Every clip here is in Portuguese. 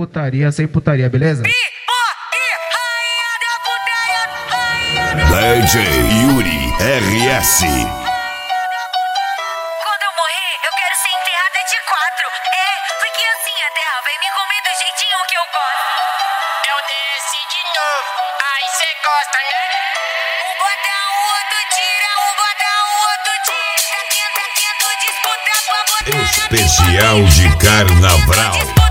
sem putaria, beleza? DJ Yuri RS. Quando eu morrer, eu quero ser enterrada de 4. Porque assim a terra vai me comer do jeitinho que eu gosto. Eu desci de novo, aí cê gosta, né? Um bota, o outro tira, um bota, o outro tira. Tenta, disputa pra botar na Especial de carnaval.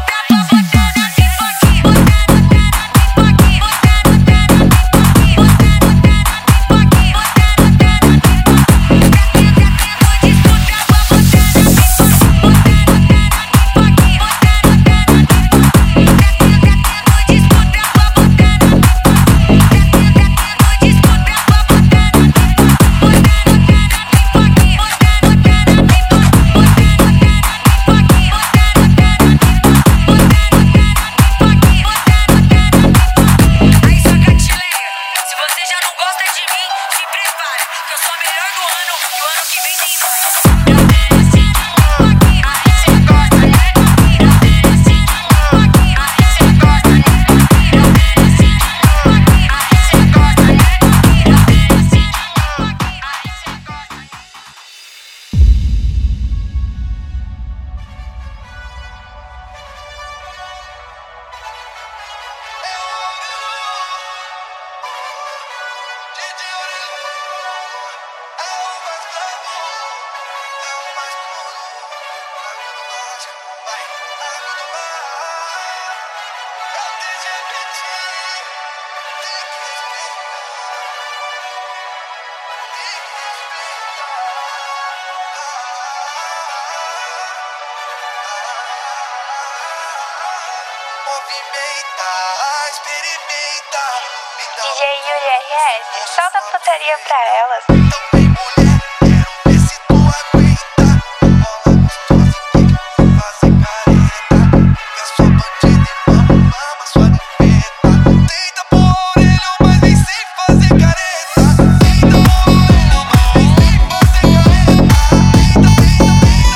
Experimenta. DJ Yuri RS, solta a putaria pra elas. Também mulher, quero ver se tu aguenta. Bola gostosa, fazer careta. Eu sou bandido e mama sua nipeta. Tenta por orelha, mas nem sei fazer careta. Tenta por orelha, mas nem sei fazer careta.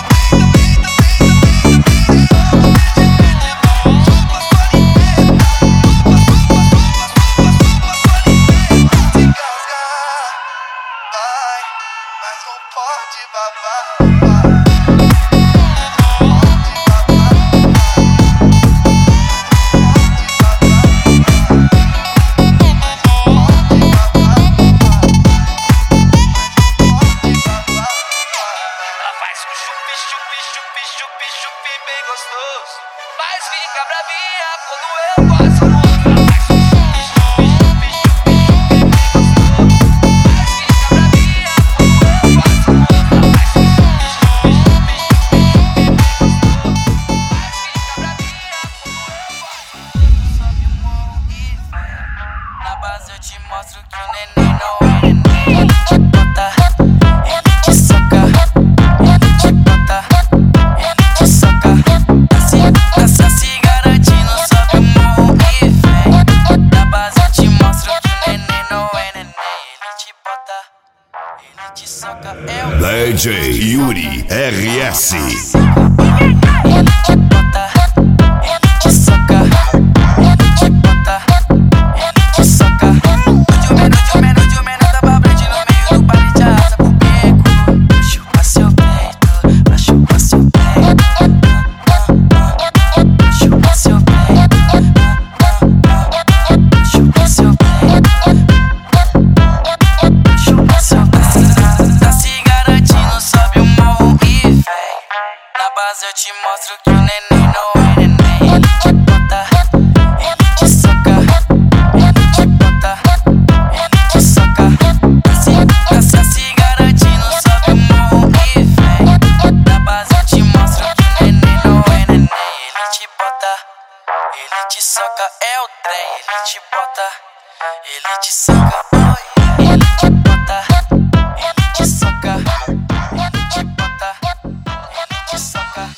Pode babar. Ela faz um chupi bem gostoso, mas fica bravinha quando eu passo. Eu te mostro que o neném não é neném. Ele te bota, ele te soca. Ele te bota, ele te soca. Tá se garantindo, sobe o morro e vem. Na base eu te mostro que o neném não é neném. Ele te bota, ele te soca. DJ Yuri RS. Ele te bota, ele te soca. Ele te bota, ele te soca. No menor da babrete no meio do baile de asa pro beco. Pra chupar seu peito, pra chupar seu peito. Pra chupar seu peito, pra chupar seu peito. Pra chupar seu peito. Tá se garantindo, sobe o morro e vem. Na base eu te mostro que o neném não é neném. Ele te bota, ele te soca. Ele te bota, ele te soca. Tá se garantindo, sobe o morro e vem. Na base eu te mostro que o neném não é neném. Ele te bota, ele te soca. É o trem, ele te bota, ele te soca. Ele te bota, ele te soca. Ele te bota, ele te soca.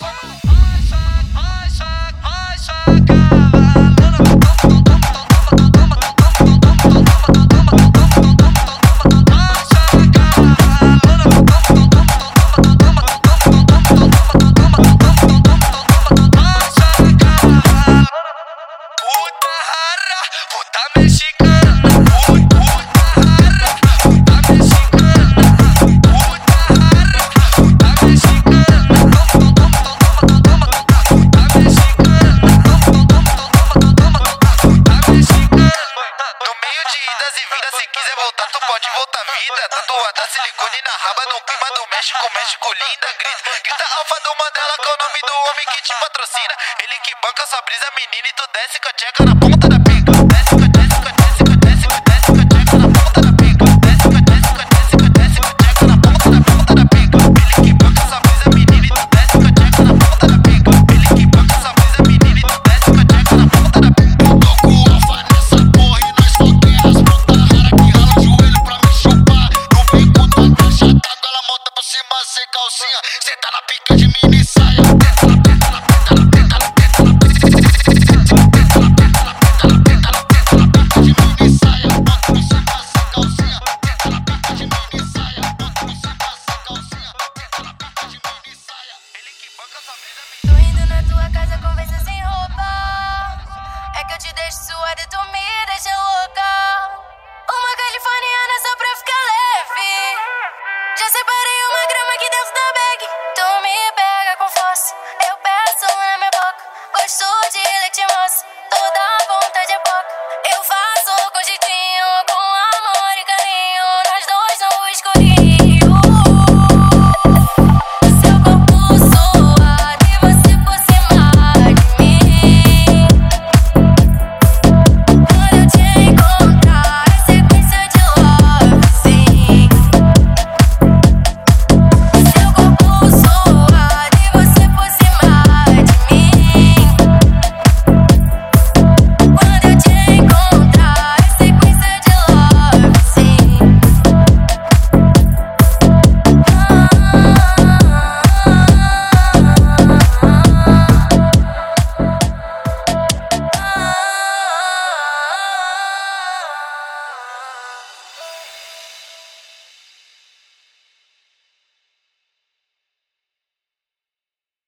idas e vindas, se quiser voltar tu pode voltar vida. Tatuada silicone na raba no clima do México linda. Grita Alfa do Mandela que é o nome do homem que te patrocina. Ele que banca sua brisa menina e tu desce com a tcheca na ponta da pica. Desce com a